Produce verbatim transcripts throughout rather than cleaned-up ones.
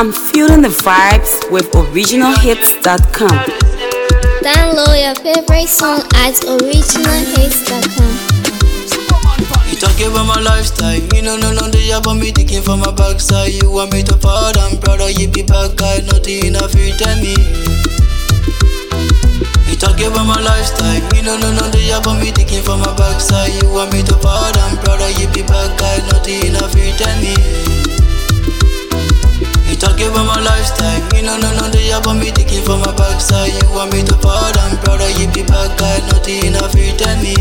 I'm feeling the vibes with original hits dot com. Download your favorite song at original hits dot com. You talk about my lifestyle, you know, no, no, they about me thinking for my backside. You want me to fall, I'm proud of you, be bad guy, nothing enough, you tell me. You talk about my lifestyle, you know, no, no, they about me thinking for my backside. You want me to fall, I'm proud of you, be bad guy, nothing enough, you tell me. You talk about my lifestyle, you know, no, no, they about me thinking for my backside. You want me to fall, I'm proud of you, be bad guy, nothing enough, you tell me.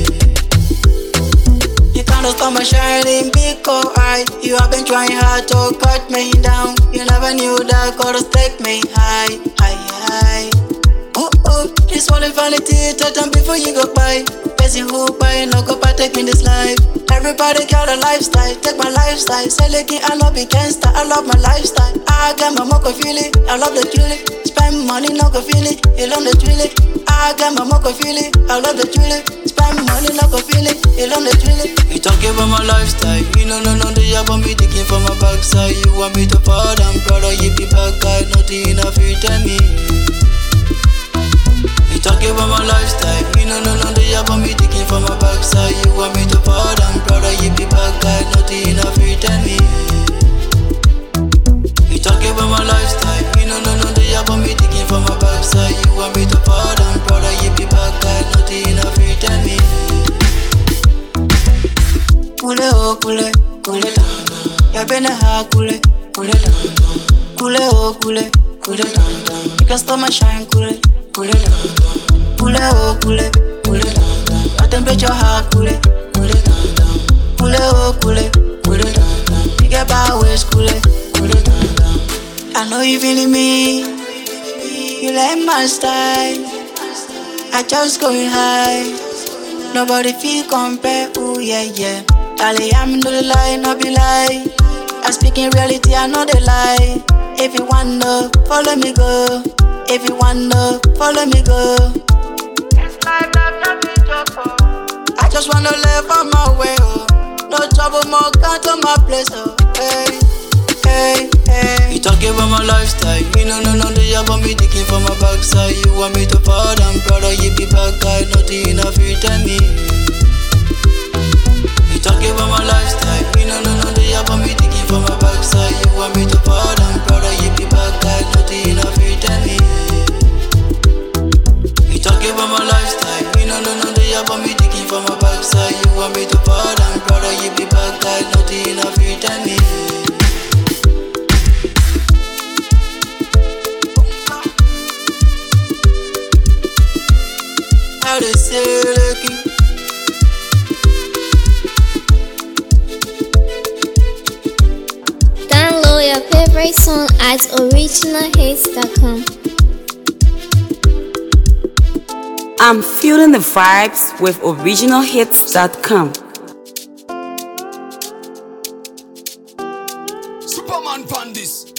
You can't stop my shining because I You have been trying hard to cut me down. You never knew that could take me high, high, high. Oh, oh, this one is vanity, touch them before you go by. Busy who buy, no go partake in this life. Everybody got a lifestyle, take my lifestyle. Say again, I love it, gangsta, I love my lifestyle. I got my mocha feeling, I love the julep. Spend money, no go feel it, you love the julep. I got my mocha feeling, I love the julep. Spend money, no go feel it, you love the julep. You talk about my lifestyle, you know, no, no, they about me thinking for my backside. You want me to fall, I'm proud of you, be bad guy, nothing enough, you tell me. You talk about my lifestyle, you know, no, no, they about me thinking for my backside. You want me to fall, I'm proud of you, be bad guy, nothing enough, you tell me. You talk about my lifestyle, you know, no, no, they about me thinking for my backside. You want me to fall, I'm proud of you, be bad guy, nothing enough, you tell me. Kule oh kule, kule down down. Ya bene ha kule, kule down down. Kule oh kule, kule down down. You can stop my shine kule, kule down down. Kule oh kule, kule down down. My temperature high kule, kule down down. Kule oh kule, kule down down. You get by waist kule, kule down down. I know you feeling me, you like my style. I just going high, nobody feel compare. Ooh yeah yeah. Dali, I'm no lie, no be lie. I speak in reality, I know the lie. If you wanna follow me go, if you wanna follow me go. It's life, life, not be trouble. I just wanna live on my way, oh. No trouble, more come to my place, oh. Hey, hey, hey. You talk about my lifestyle, you know, no, no, they about me thinking for my backside. You want me to fall, I'm proud of you, be bad guy, nothing enough, you tell me. You talk about my lifestyle, you know, no, no, they about me thinking for my backside. You want me to fall, I'm proud of you, be bad guy, nothing enough, you tell me. You talk about my lifestyle, you know, no, no, they about me thinking for my backside. You want me to fall, I'm proud of you, be bad guy, nothing enough, you tell me. How they say looking. Download your favorite song at original hits dot com. I'm feeling the vibes with original hits dot com. Superman Pandis.